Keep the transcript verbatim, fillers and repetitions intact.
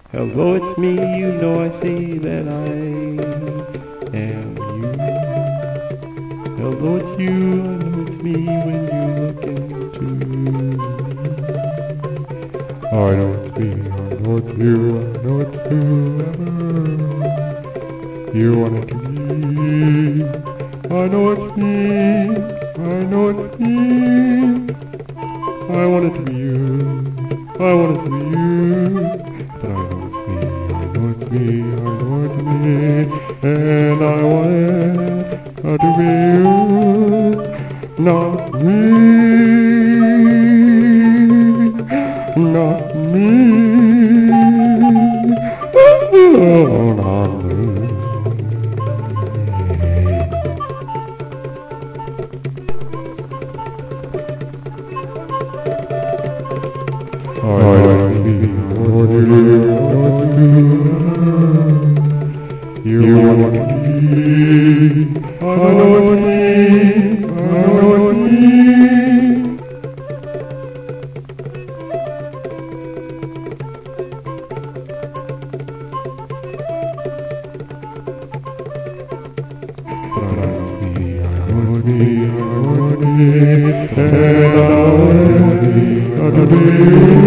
Hello, it's me, you know I say that I am you. Hello, it's you, I know it's me when you look into me. I know it's me, I know it's you, I know it's whoever you want it to be. I know it's me, I know it's me. I want it to be you, I want it to be you. But I know it's me, I know it's me, I know it's me. And I want it to be you, not me, not me, oh, not me. I want to be what you want to be. You want to be. I know it's me. I know it's me. But I know it's me. I know it's me. I know it's me. And I want it to be.